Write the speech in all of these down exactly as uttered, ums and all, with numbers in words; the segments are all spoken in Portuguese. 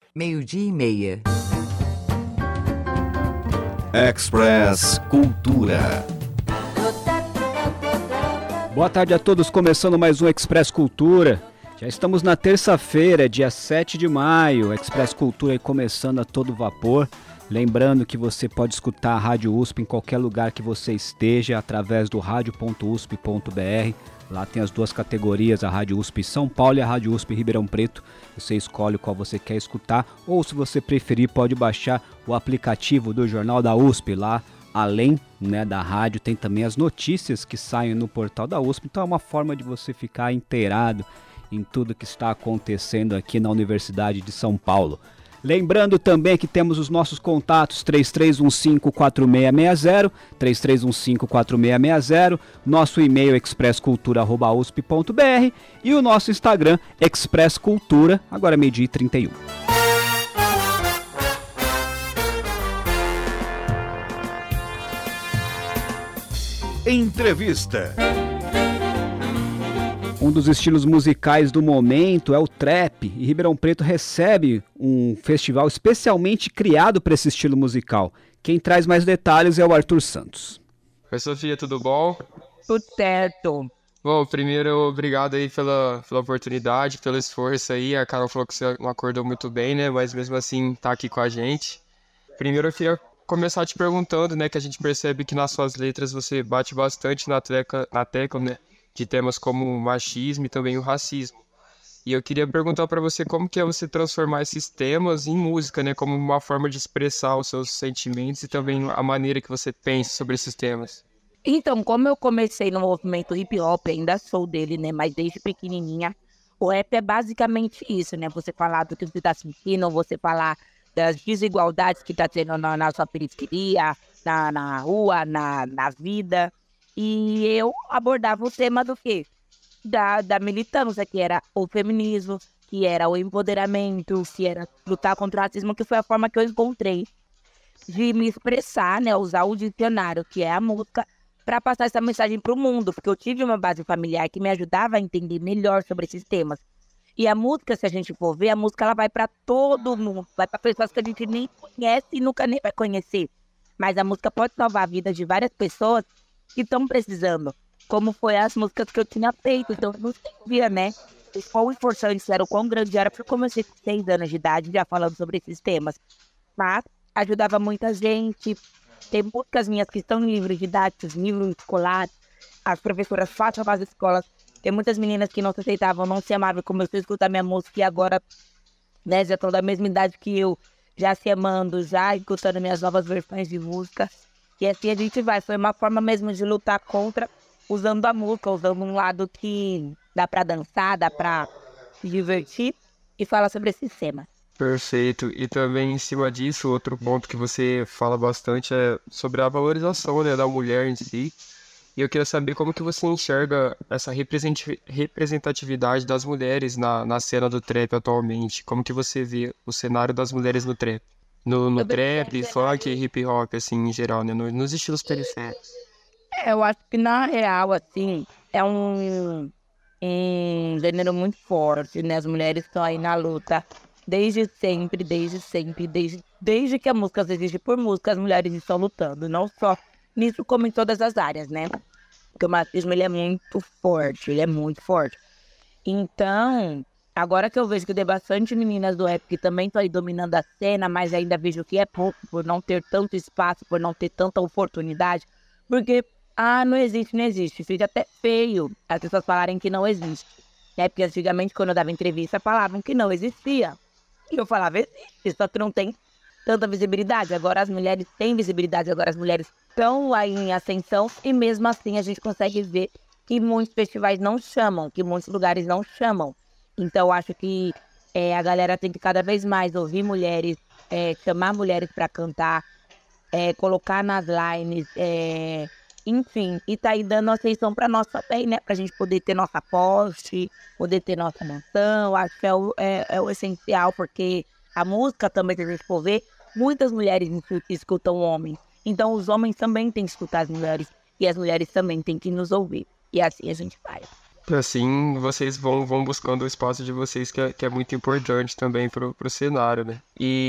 Meio-dia e meia. Express Cultura. Boa tarde a todos, começando mais um Express Cultura. Já estamos na terça-feira, dia sete de maio, Express Cultura aí começando a todo vapor. Lembrando que você pode escutar a Rádio U S P em qualquer lugar que você esteja, através do rádio ponto u s p ponto b r. Lá tem as duas categorias, a Rádio U S P São Paulo e a Rádio U S P Ribeirão Preto. Você escolhe qual você quer escutar, ou se você preferir, pode baixar o aplicativo do Jornal da U S P lá. Além, né, da rádio, tem também as notícias que saem no portal da U S P. Então é uma forma de você ficar inteirado em tudo que está acontecendo aqui na Universidade de São Paulo. Lembrando também que temos os nossos contatos três três um cinco quatro seis seis zero, três três um cinco quatro seis seis zero, nosso e-mail express cultura arroba u s p ponto b r e o nosso Instagram Express Cultura, agora meio-dia e trinta e um. Entrevista. Um dos estilos musicais do momento é o trap, e Ribeirão Preto recebe um festival especialmente criado para esse estilo musical. Quem traz mais detalhes é o Arthur Santos. Oi, Sofia, tudo bom? Tudo certo. Bom, primeiro, obrigado aí pela, pela oportunidade, pelo esforço aí. A Carol falou que você não acordou muito bem, né? Mas mesmo assim, tá aqui com a gente. Primeiro, eu queria começar te perguntando, né? Que a gente percebe que nas suas letras você bate bastante na tecla, na tecla, né? De temas como o machismo e também o racismo. E eu queria perguntar para você como que é você transformar esses temas em música, né? Como uma forma de expressar os seus sentimentos e também a maneira que você pensa sobre esses temas. Então, como eu comecei no movimento hip hop, ainda sou dele, né? Mas desde pequenininha, o rap é basicamente isso, né? Você falar do que você tá sentindo, você falar das desigualdades que tá tendo na, na sua periferia, na, na rua, na, na vida. E eu abordava o tema do quê? Da, da militância, que era o feminismo, que era o empoderamento, que era lutar contra o racismo, que foi a forma que eu encontrei de me expressar, né? Usar o dicionário, que é a música, para passar essa mensagem para o mundo, porque eu tive uma base familiar que me ajudava a entender melhor sobre esses temas. E a música, se a gente for ver, a música ela vai para todo mundo, vai para pessoas que a gente nem conhece e nunca nem vai conhecer. Mas a música pode salvar a vida de várias pessoas que estão precisando, como foi as músicas que eu tinha feito. Então eu não sabia, né, o quão importante era, o quão grande era, porque eu comecei com seis anos de idade já falando sobre esses temas. Mas ajudava muita gente. Tem músicas minhas que estão em livros didáticos, livros escolares, as professoras falam nas escolas. Tem muitas meninas que não se aceitavam, não se amavam, começou a escutar minha música e agora, né, já estão da mesma idade que eu, já se amando, já escutando minhas novas versões de música. E assim a gente vai, foi uma forma mesmo de lutar contra, usando a música, usando um lado que dá pra dançar, dá pra se divertir e falar sobre esse tema. Perfeito. E também em cima disso, outro ponto que você fala bastante é sobre a valorização, né, da mulher em si. E eu queria saber como que você enxerga essa representatividade das mulheres na, na cena do trap atualmente. Como que você vê o cenário das mulheres no trap? No, no trap, funk e hip hop, assim, em geral, né? No, nos estilos periféricos. É, eu acho que na real, assim, é um, um gênero muito forte, né? As mulheres estão aí na luta desde sempre, desde sempre, desde, desde que a música existe por música, as mulheres estão lutando. Não só nisso, como em todas as áreas, né? Porque o machismo, ele é muito forte, ele é muito forte. Então, agora que eu vejo que tem bastante meninas do rap que também estão aí dominando a cena, mas ainda vejo que é pouco, por não ter tanto espaço, por não ter tanta oportunidade, porque, ah, não existe, não existe. Fica até feio as pessoas falarem que não existe, né? Porque antigamente, quando eu dava entrevista, falavam que não existia. E eu falava, existe, só que não tem tanta visibilidade. Agora as mulheres têm visibilidade, agora as mulheres estão aí em ascensão e mesmo assim a gente consegue ver que muitos festivais não chamam, que muitos lugares não chamam. Então, acho que é, a galera tem que cada vez mais ouvir mulheres, é, chamar mulheres para cantar, é, colocar nas lines, é, enfim, e tá aí dando atenção para nós também, né? Pra gente poder ter nossa poste, poder ter nossa mansão. Acho que é o, é, é o essencial, porque a música também, se a gente for ver, muitas mulheres escutam homens. Então, os homens também têm que escutar as mulheres, e as mulheres também têm que nos ouvir. E assim a gente vai. Assim, vocês vão, vão buscando o espaço de vocês, que é, que é muito importante também pro, pro cenário, né?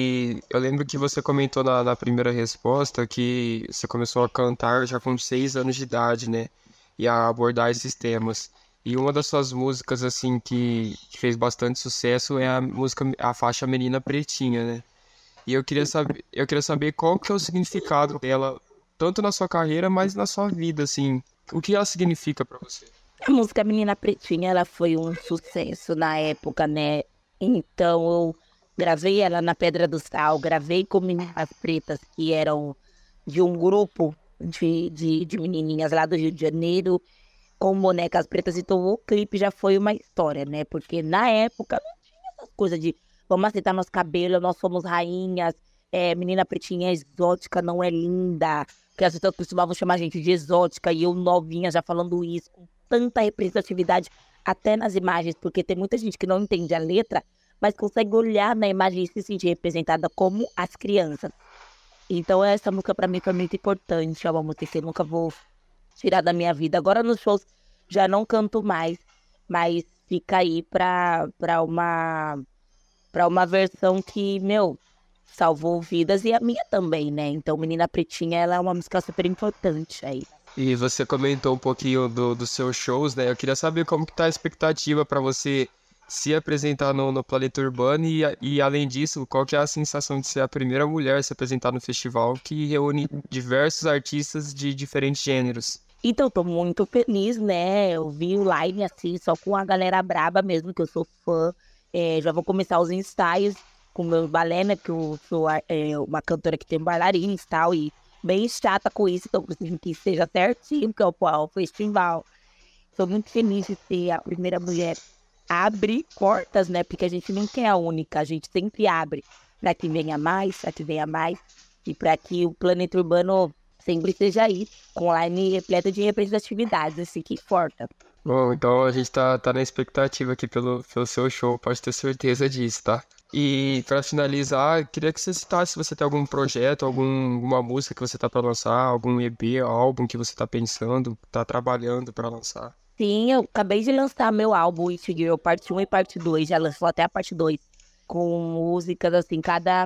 E eu lembro que você comentou na, na primeira resposta que você começou a cantar já com seis anos de idade, né? E a abordar esses temas. E uma das suas músicas, assim, que, que fez bastante sucesso é a música, a faixa Menina Pretinha, né? E eu queria saber, eu queria saber qual que é o significado dela, tanto na sua carreira, mas na sua vida, assim. O que ela significa pra você? A música Menina Pretinha, ela foi um sucesso na época, né? Então, eu gravei ela na Pedra do Sal, gravei com meninas pretas que eram de um grupo de, de, de menininhas lá do Rio de Janeiro, com bonecas pretas. Então, o clipe já foi uma história, né? Porque na época não tinha essas coisas de vamos aceitar nosso cabelo, nós somos rainhas, é, menina pretinha é exótica, não é linda. Porque as pessoas costumavam chamar a gente de exótica e eu novinha já falando isso, com tanta representatividade até nas imagens, porque tem muita gente que não entende a letra, mas consegue olhar na imagem e se sentir representada como as crianças. Então essa música pra mim foi muito importante, é uma música que eu nunca vou tirar da minha vida. Agora nos shows já não canto mais, mas fica aí pra, pra, uma, pra uma versão que, meu, salvou vidas e a minha também, né? Então Menina Pretinha, ela é uma música super importante aí. E você comentou um pouquinho do, dos seus shows, né? Eu queria saber como que tá a expectativa para você se apresentar no, no Planeta Urbano e, e, além disso, qual que é a sensação de ser a primeira mulher a se apresentar no festival que reúne diversos artistas de diferentes gêneros? Então, eu tô muito feliz, né? Eu vi o line assim, só com a galera braba mesmo, que eu sou fã. É, já vou começar os ensaios com o meu balé, né? Que eu sou é, uma cantora que tem bailarinos e tal, e bem chata com isso, então preciso que seja certinho, que é o, o festival. Sou muito feliz de ser a primeira mulher a abrir portas, né? Porque a gente nunca é a única, a gente sempre abre para que venha mais, para que venha mais, e para que o Planeta Urbano sempre seja aí, com line repleta de representatividades, assim, que importa. Bom, então a gente tá, tá na expectativa aqui pelo, pelo seu show, pode ter certeza disso, tá? E para finalizar, queria que você citasse se você tem algum projeto, algum, alguma música que você tá para lançar, algum E P, álbum que você tá pensando, tá trabalhando para lançar. Sim, eu acabei de lançar meu álbum It Girl, parte um e parte dois, já lançou até a parte dois, com músicas assim, cada,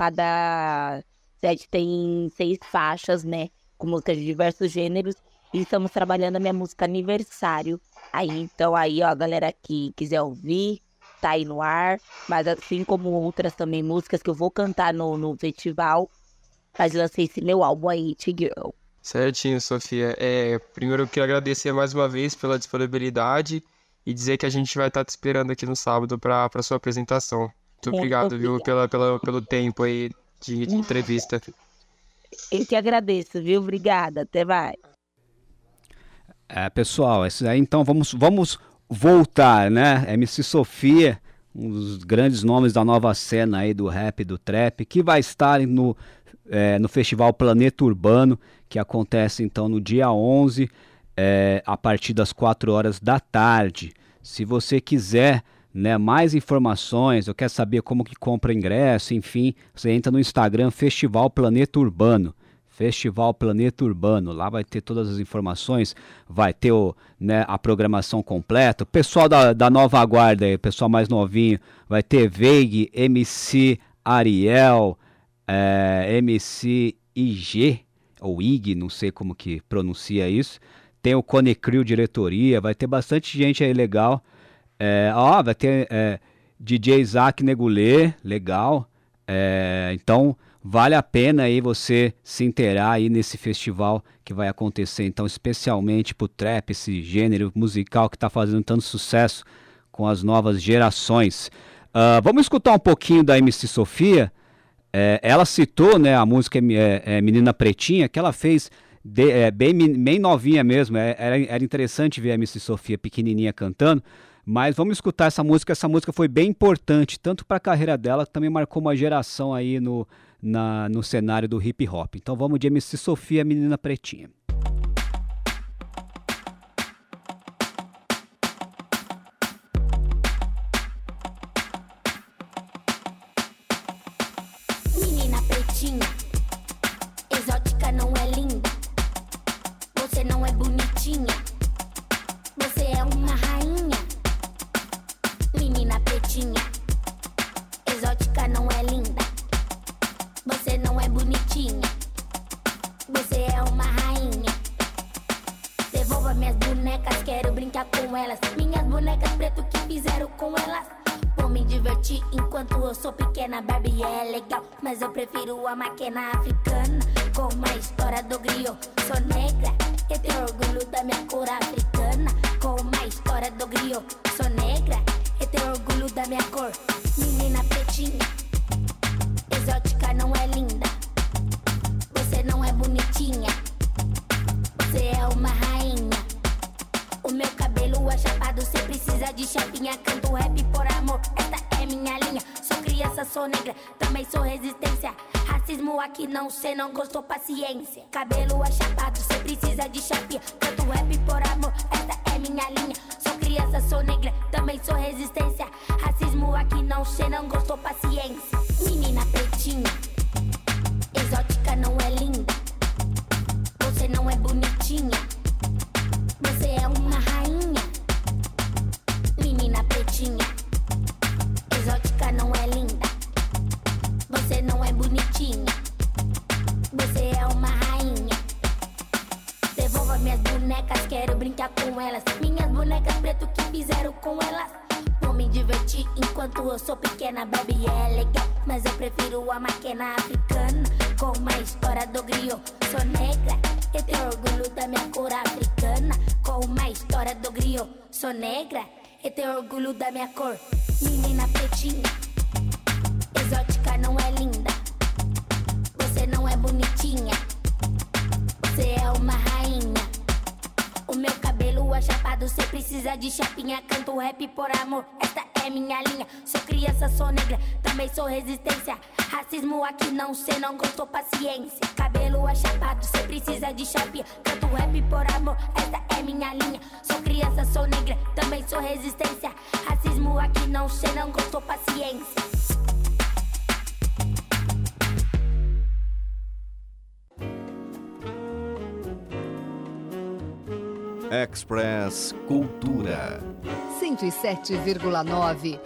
cada set tem seis faixas, né, com músicas de diversos gêneros, e estamos trabalhando a minha música Aniversário. Aí, então aí, ó, a galera que quiser ouvir, tá aí no ar, mas assim como outras também músicas que eu vou cantar no, no festival, mas lancei esse meu álbum aí, It Girl. Certinho, Sofia. É, primeiro eu quero agradecer mais uma vez pela disponibilidade e dizer que a gente vai estar te esperando aqui no sábado para a sua apresentação. Muito, Muito obrigado, obrigado, viu, pela, pela, pelo tempo aí de, de entrevista. Eu que agradeço, viu? Obrigada, até mais. É, pessoal, esse aí, então vamos, vamos voltar, né? M C Sofia, um dos grandes nomes da nova cena aí do rap, do trap, que vai estar no, é, no Festival Planeta Urbano, que acontece então no dia onze, é, a partir das quatro horas da tarde. Se você quiser, né, mais informações, ou quer saber como que compra ingresso, enfim, você entra no Instagram Festival Planeta Urbano. Festival Planeta Urbano, lá vai ter todas as informações, vai ter o, né, a programação completa. O pessoal da, da nova guarda, o pessoal mais novinho, vai ter Veig, M C Ariel, é, M C I G, ou I G, não sei como que pronuncia isso. Tem o Cone Crew diretoria, vai ter bastante gente aí legal. É, ó, vai ter é, D J Isaac Negulê, legal. É, então vale a pena aí você se inteirar aí nesse festival que vai acontecer, então, especialmente pro trap, esse gênero musical que tá fazendo tanto sucesso com as novas gerações. Uh, vamos escutar um pouquinho da M C Sofia. É, ela citou, né, a música é, é, Menina Pretinha, que ela fez de, é, bem, bem novinha mesmo. É, era, era interessante ver a M C Sofia pequenininha cantando. Mas vamos escutar essa música. Essa música foi bem importante, tanto para a carreira dela, que também marcou uma geração aí no, na, no cenário do hip hop. Então vamos de M C Sofia, Menina Pretinha. Menina pretinha, exótica não é linda. Você não é bonitinha. Você é uma rainha. pretinha, exótica não é linda. Você não é bonitinha, você é uma rainha. Devolva minhas bonecas, quero brincar com elas. Minhas bonecas preto que fizeram com elas. Vou me divertir enquanto eu sou pequena. Barbie é legal, mas eu prefiro a máquina africana. Com uma história do griot, sou negra e tenho orgulho da minha cor africana. Com uma história do griot, sou negra e tenho orgulho da minha cor. Menina pretinha, exótica não é linda. Você não é bonitinha, você é uma rainha. O meu cabelo é chapado, cê precisa de chapinha. Canto rap por amor, esta é minha linha. Sou criança, sou negra, também sou resistência. Racismo aqui não, cê não gostou, paciência. Cabelo é chapado, cê precisa de chapinha. Canto rap por amor, esta é minha linha. Sou criança, sou negra, também sou resistência. Racismo aqui não, cê não gostou, paciência. Menina pretinha, exótica não é linda. Você não é bonitinha, você é uma rainha. Menina pretinha, exótica não é linda. Você não é bonitinha, você é uma rainha. Devolva minhas bonecas, quero brincar com elas. Minhas bonecas preto que fizeram com elas. Vou me divertir enquanto eu sou pequena. Barbie é legal, mas eu prefiro a máquina africana. Com uma história do griot, sou negra e tenho orgulho da minha cor africana. Com uma história do griot, sou negra e tenho orgulho da minha cor. Menina pretinha, exótica não é linda. Você não é bonitinha, você é uma rainha. O meu cabelo é chapado, cê precisa de chapinha. Canto rap por amor, esta é minha linha. Sou criança, sou negra, também sou resistência. Racismo aqui não, cê não gostou, paciência. Cabelo é chapado, cê precisa de chapinha. Canto rap por amor, esta é minha linha. Sou criança, sou negra, também sou resistência. Racismo aqui não, cê não gostou, paciência. Express Cultura. cento e sete vírgula nove.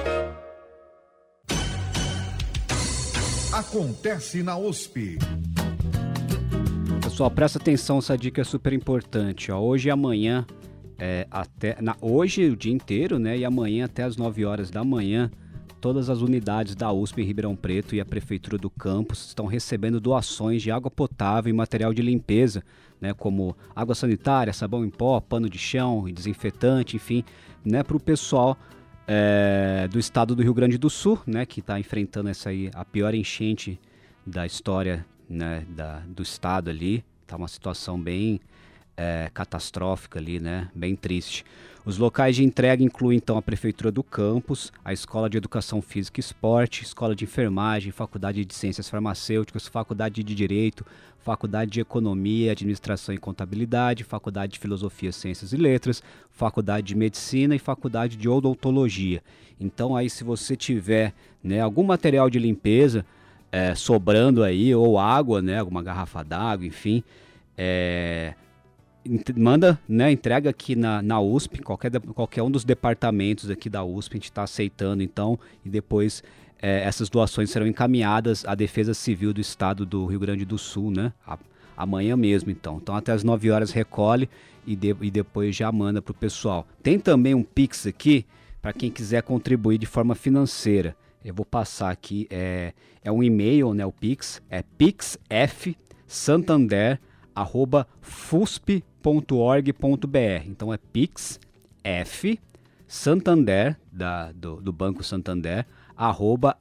Acontece na U S P. Pessoal, presta atenção, essa dica é super importante. Ó. Hoje e amanhã, é, até, na, hoje o dia inteiro, né? E amanhã até as nove horas da manhã, todas as unidades da U S P em Ribeirão Preto e a Prefeitura do campus estão recebendo doações de água potável e material de limpeza, né, como água sanitária, sabão em pó, pano de chão e desinfetante, enfim, né, para o pessoal é, do estado do Rio Grande do Sul, né, que está enfrentando essa aí, a pior enchente da história, né, da, do estado ali. Está uma situação bem é, catastrófica ali, né, bem triste. Os locais de entrega incluem, então, a Prefeitura do Campus, a Escola de Educação Física e Esporte, Escola de Enfermagem, Faculdade de Ciências Farmacêuticas, Faculdade de Direito, Faculdade de Economia, Administração e Contabilidade, Faculdade de Filosofia, Ciências e Letras, Faculdade de Medicina e Faculdade de Odontologia. Então, aí, se você tiver, né, algum material de limpeza é, sobrando aí, ou água, né, alguma garrafa d'água, enfim, é... manda, né, entrega aqui na, na U S P, qualquer, qualquer um dos departamentos aqui da U S P, a gente está aceitando então, e depois é, essas doações serão encaminhadas à Defesa Civil do Estado do Rio Grande do Sul, né, a, amanhã mesmo então. Então até as nove horas recolhe e, de, e depois já manda para o pessoal. Tem também um Pix aqui, para quem quiser contribuir de forma financeira. Eu vou passar aqui, é, é um e-mail, né, o Pix, é pixfsantander arroba fusp ponto org ponto br. Então é Pix F Santander da, do, do Banco Santander arroba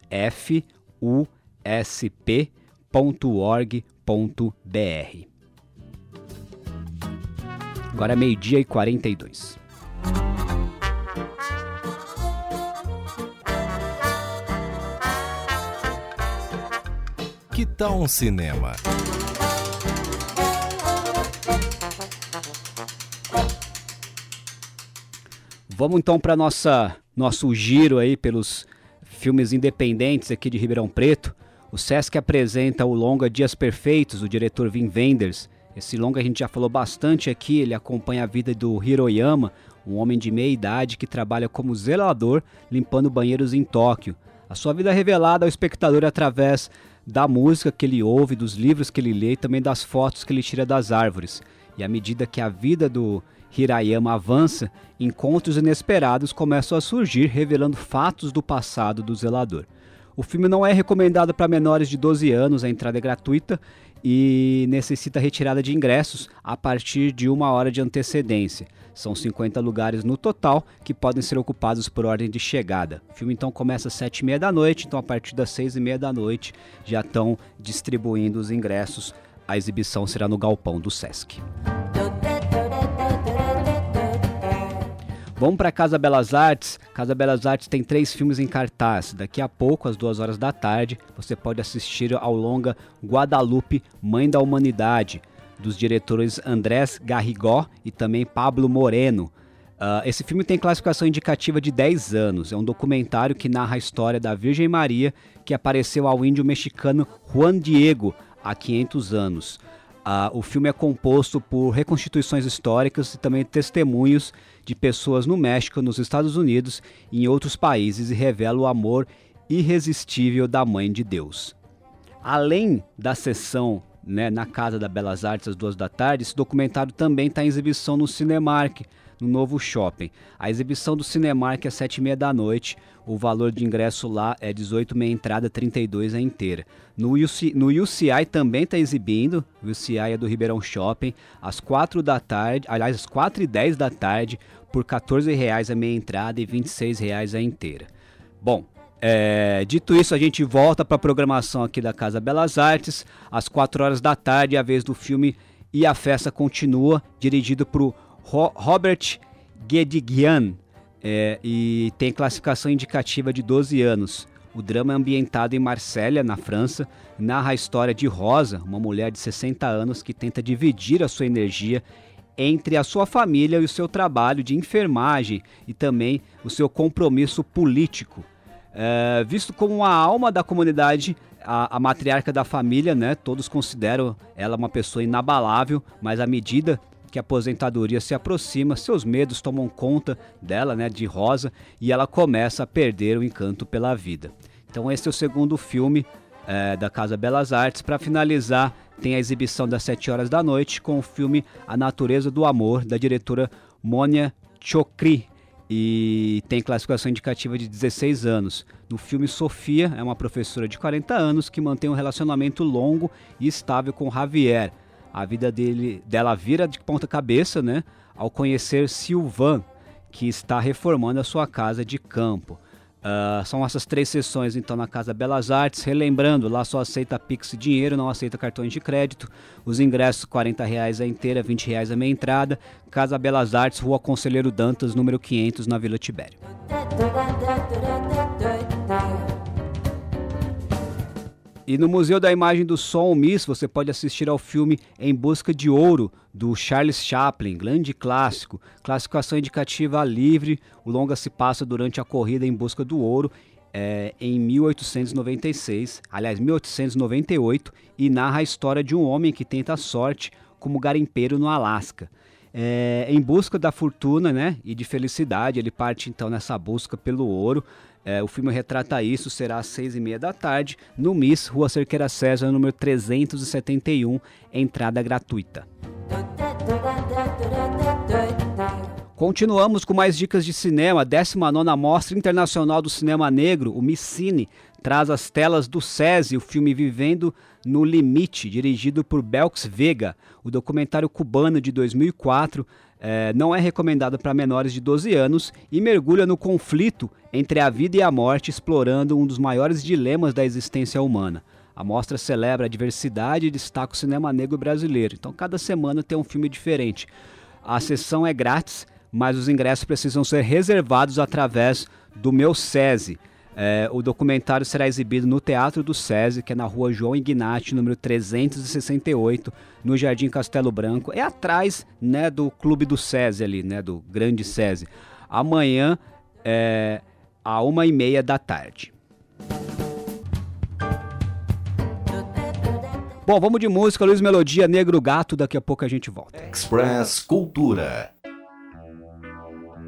fusp ponto org ponto br. Agora é meio-dia e quarenta e dois. Que tal um cinema? Vamos então para nossa nosso giro aí pelos filmes independentes aqui de Ribeirão Preto. O Sesc apresenta o longa Dias Perfeitos, do diretor Wim Wenders. Esse longa a gente já falou bastante aqui, ele acompanha a vida do Hiroyama, um homem de meia idade que trabalha como zelador limpando banheiros em Tóquio. A sua vida é revelada ao espectador através da música que ele ouve, dos livros que ele lê e também das fotos que ele tira das árvores. E à medida que a vida do Hirayama avança, encontros inesperados começam a surgir, revelando fatos do passado do zelador. O filme não é recomendado para menores de doze anos, a entrada é gratuita e necessita retirada de ingressos a partir de uma hora de antecedência. São cinquenta lugares no total que podem ser ocupados por ordem de chegada. O filme então começa às sete e meia da noite, então a partir das seis e meia da noite já estão distribuindo os ingressos. A exibição será no galpão do Sesc. Vamos para a Casa Belas Artes. Casa Belas Artes tem três filmes em cartaz. Daqui a pouco, às duas horas da tarde, você pode assistir ao longa Guadalupe, Mãe da Humanidade, dos diretores Andrés Garrigó e também Pablo Moreno. Uh, esse filme tem classificação indicativa de dez anos. É um documentário que narra a história da Virgem Maria, que apareceu ao índio mexicano Juan Diego há quinhentos anos. Uh, o filme é composto por reconstituições históricas e também testemunhos de pessoas no México, nos Estados Unidos e em outros países e revela o amor irresistível da Mãe de Deus. Além da sessão, né, na Casa das Belas Artes às duas da tarde, esse documentário também está em exibição no Cinemark, no novo shopping. A exibição do Cinemark é às sete e meia da noite, o valor de ingresso lá é dezoito meia entrada, trinta e dois a inteira. No U C, no U C I também está exibindo, o U C I é do Ribeirão Shopping, às quatro da tarde, aliás, às quatro e dez da tarde, por quatorze reais a meia entrada e vinte e seis reais a inteira. Bom, É, dito isso, a gente volta para a programação aqui da Casa Belas Artes. Às quatro horas da tarde, a vez do filme E a Festa Continua, dirigido por Ro- Robert Guédiguian, é, e tem classificação indicativa de doze anos. O drama é ambientado em Marsella, na França, narra a história de Rosa, uma mulher de sessenta anos que tenta dividir a sua energia entre a sua família e o seu trabalho de enfermagem e também o seu compromisso político. É, visto como a alma da comunidade, a, a matriarca da família, né, todos consideram ela uma pessoa inabalável, mas à medida que a aposentadoria se aproxima, seus medos tomam conta dela, né, de Rosa, e ela começa a perder o encanto pela vida. Então esse é o segundo filme é, da Casa Belas Artes. Para finalizar, tem a exibição das sete horas da noite com o filme A Natureza do Amor, da diretora Monia Chokri, e tem classificação indicativa de dezesseis anos. No filme, Sofia é uma professora de quarenta anos que mantém um relacionamento longo e estável com Javier. A vida dele, dela vira de ponta cabeça, né, ao conhecer Sylvain, que está reformando a sua casa de campo. Uh, são essas três sessões então na Casa Belas Artes. Relembrando, lá só aceita Pix e dinheiro, não aceita cartões de crédito. Os ingressos quarenta reais a inteira, vinte reais a meia entrada. Casa Belas Artes, Rua Conselheiro Dantas, número quinhentos, na Vila Tibério. E no Museu da Imagem do Som, M I S, você pode assistir ao filme Em Busca de Ouro, do Charles Chaplin, grande clássico. Classificação indicativa livre, o longa se passa durante a corrida em busca do ouro é, em mil oitocentos e noventa e seis, aliás, mil oitocentos e noventa e oito, e narra a história de um homem que tenta a sorte como garimpeiro no Alasca. É, em busca da fortuna, né, e de felicidade, ele parte então nessa busca pelo ouro. É, o filme retrata isso, será às seis e meia da tarde, no M I S, Rua Cerqueira César, número trezentos e setenta e um, entrada gratuita. Continuamos com mais dicas de cinema. A décima nona Mostra Internacional do Cinema Negro, o MICine, traz às telas do SESI o filme Vivendo no Limite, dirigido por Belks Vega. O documentário cubano de dois mil e quatro é, não é recomendado para menores de doze anos e mergulha no conflito entre a vida e a morte, explorando um dos maiores dilemas da existência humana. A mostra celebra a diversidade e destaca o cinema negro brasileiro. Então, cada semana tem um filme diferente. A sessão é grátis, mas os ingressos precisam ser reservados através do Meu SESI. É, o documentário será exibido no Teatro do SESI, que é na Rua João Ignati, número trezentos e sessenta e oito, no Jardim Castelo Branco. É atrás, né, do Clube do SESI ali, né, do Grande SESI. Amanhã, é, à uma e meia da tarde. Bom, vamos de música, Luiz Melodia, Negro Gato, daqui a pouco a gente volta. Express Cultura.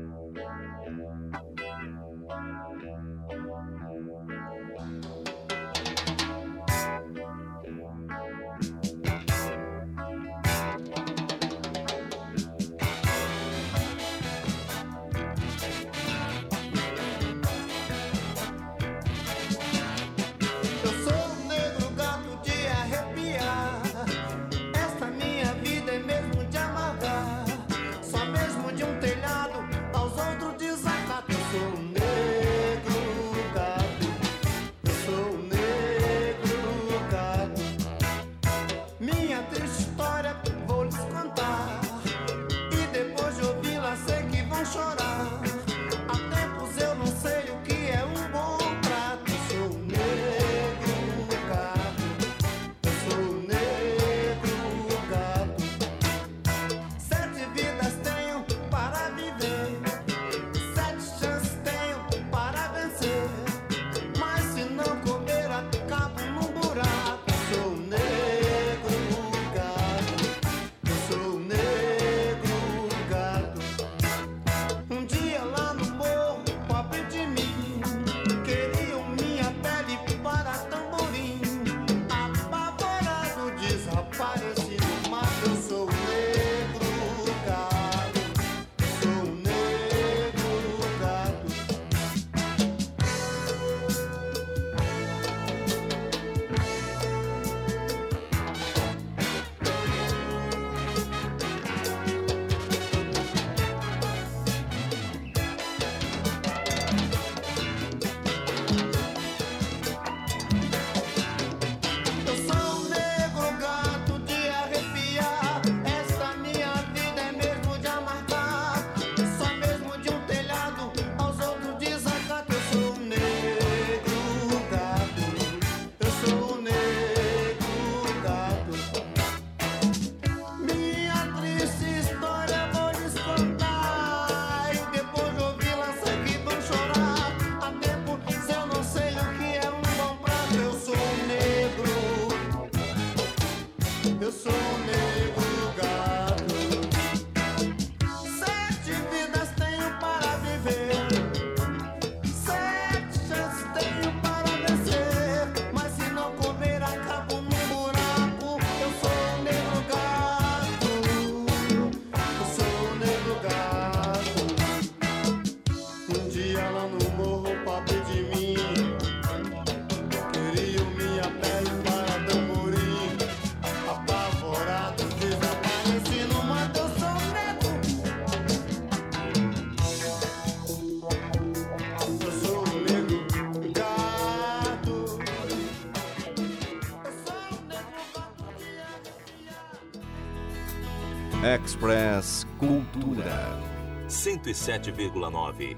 Express Cultura. cento e sete vírgula nove.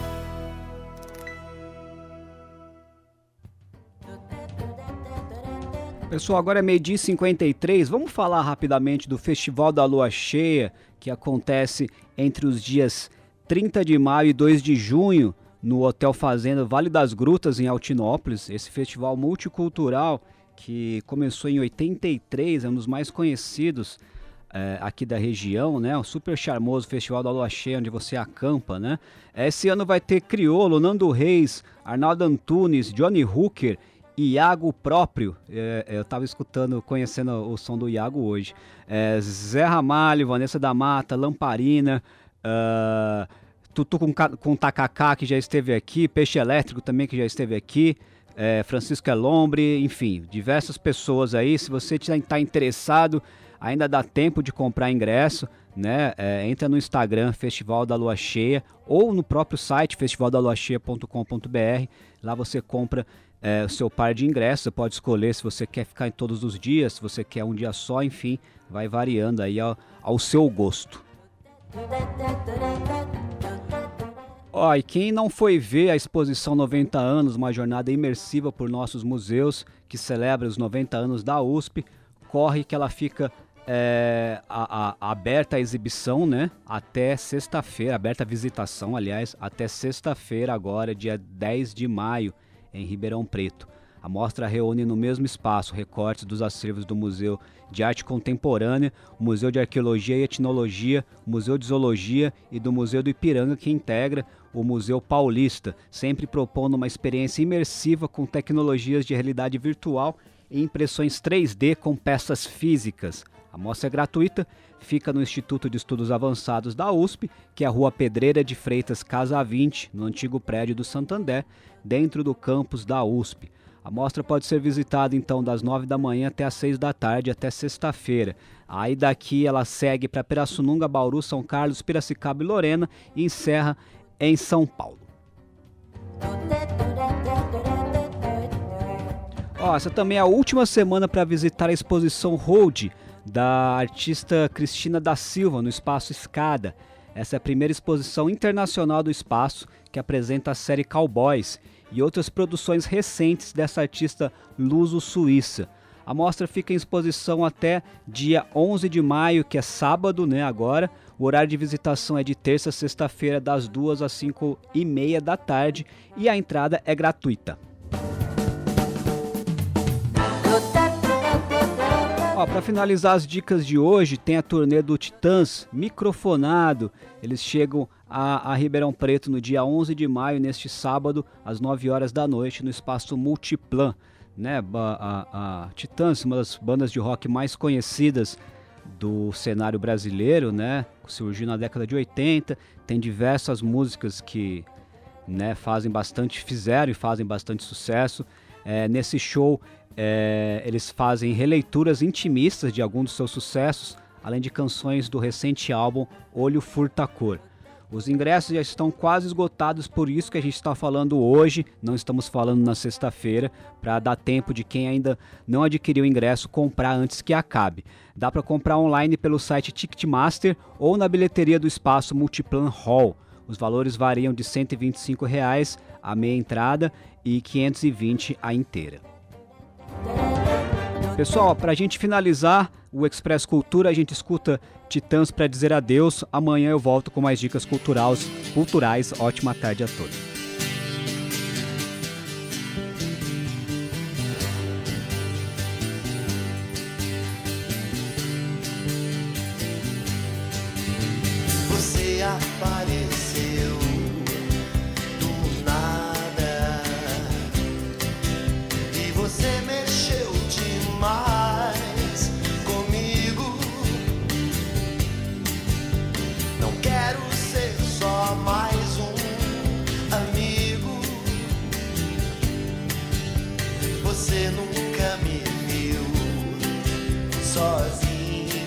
Pessoal, agora é meio-dia e cinquenta e três. Vamos falar rapidamente do Festival da Lua Cheia, que acontece entre os dias trinta de maio e dois de junho, no Hotel Fazenda Vale das Grutas, em Altinópolis. Esse festival multicultural que começou em oitenta e três, é um dos mais conhecidos é, aqui da região, né? Um super charmoso Festival da Lua Cheia, onde você acampa, né? Esse ano vai ter Criolo, Nando Reis, Arnaldo Antunes, Johnny Hooker, Iago próprio, é, eu estava escutando, conhecendo o som do Iago hoje, é, Zé Ramalho, Vanessa da Mata, Lamparina, uh, Tutu com, com Tacacá, que já esteve aqui, Peixe Elétrico também, que já esteve aqui, é, Francisco Elombre, enfim, diversas pessoas aí. Se você está interessado, ainda dá tempo de comprar ingresso, né? É, entra no Instagram, Festival da Lua Cheia, ou no próprio site, festival da lua cheia ponto com ponto b r. Lá você compra É, o seu par de ingressos. Você pode escolher se você quer ficar em todos os dias, se você quer um dia só, enfim, vai variando aí ao, ao seu gosto. Ó, e quem não foi ver a exposição noventa anos, uma jornada imersiva por nossos museus, que celebra os noventa anos da U S P, corre que ela fica é, a, a, aberta à exibição, né, até sexta-feira, aberta à visitação, aliás, até sexta-feira agora, dia dez de maio, em Ribeirão Preto. A mostra reúne no mesmo espaço recortes dos acervos do Museu de Arte Contemporânea, o Museu de Arqueologia e Etnologia, o Museu de Zoologia e do Museu do Ipiranga, que integra o Museu Paulista, sempre propondo uma experiência imersiva com tecnologias de realidade virtual e impressões três D com peças físicas. A mostra é gratuita, fica no Instituto de Estudos Avançados da U S P, que é a Rua Pedreira de Freitas Casa vinte, no antigo prédio do Santander, dentro do campus da U S P. A mostra pode ser visitada então das nove da manhã até as seis da tarde, até sexta-feira. Aí daqui ela segue para Pirassununga, Bauru, São Carlos, Piracicaba e Lorena e encerra em São Paulo. Ó, essa também é a última semana para visitar a exposição Hold, da artista Cristina da Silva, no Espaço Escada. Essa é a primeira exposição internacional do espaço que apresenta a série Cowboys e outras produções recentes dessa artista luso-suíça. A mostra fica em exposição até dia onze de maio, que é sábado, né, agora. O horário de visitação é de terça a sexta-feira, das duas às cinco e meia da tarde, e a entrada é gratuita. Para finalizar as dicas de hoje, tem a turnê do Titãs, Microfonado. Eles chegam a, a Ribeirão Preto no dia onze de maio, neste sábado, às nove horas da noite, no espaço Multiplan. Né? A, a, a Titãs, uma das bandas de rock mais conhecidas do cenário brasileiro, né? Surgiu na década de oitenta, tem diversas músicas que, né, fazem bastante, fizeram e fazem bastante sucesso. É, nesse show, É, eles fazem releituras intimistas de alguns dos seus sucessos, além de canções do recente álbum Olho Furta-Cor. Os ingressos já estão quase esgotados, por isso que a gente está falando hoje, não estamos falando na sexta-feira, para dar tempo de quem ainda não adquiriu o ingresso comprar antes que acabe. Dá para comprar online pelo site Ticketmaster ou na bilheteria do espaço Multiplan Hall. Os valores variam de cento e vinte e cinco reais a meia entrada e quinhentos e vinte reais a inteira. Pessoal, para a gente finalizar o Express Cultura, a gente escuta Titãs para dizer adeus. Amanhã eu volto com mais dicas culturais. culturais. Ótima tarde a todos. Você apareceu do nada e você mexeu demais comigo. Não quero ser só mais um amigo. Você nunca me viu sozinho.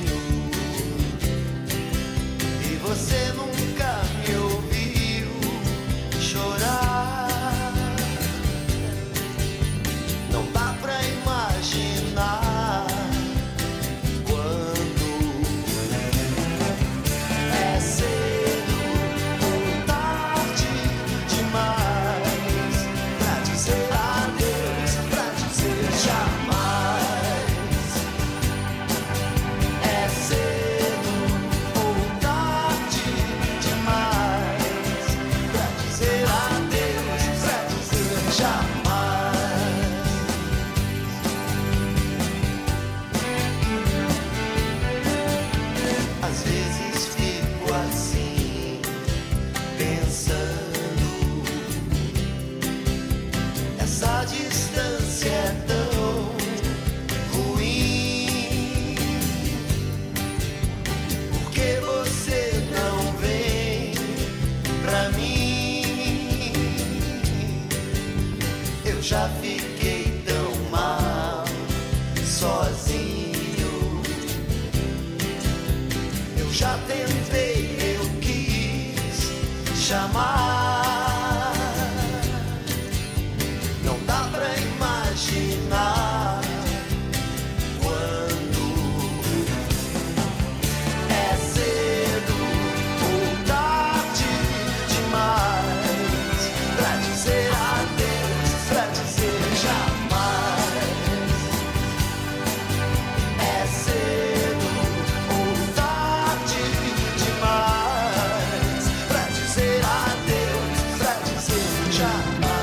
Você nunca me ouviu chorar. Não dá pra imaginar quando sozinho. Eu já tentei, eu quis chamar. Não dá pra imaginar quando é cedo ou tarde demais pra dizer adeus, pra dizer jamais. É cedo ou tarde demais pra dizer adeus, pra dizer jamais.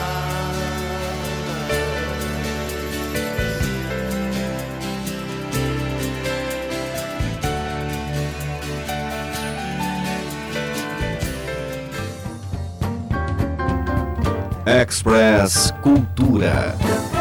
Express Cultura.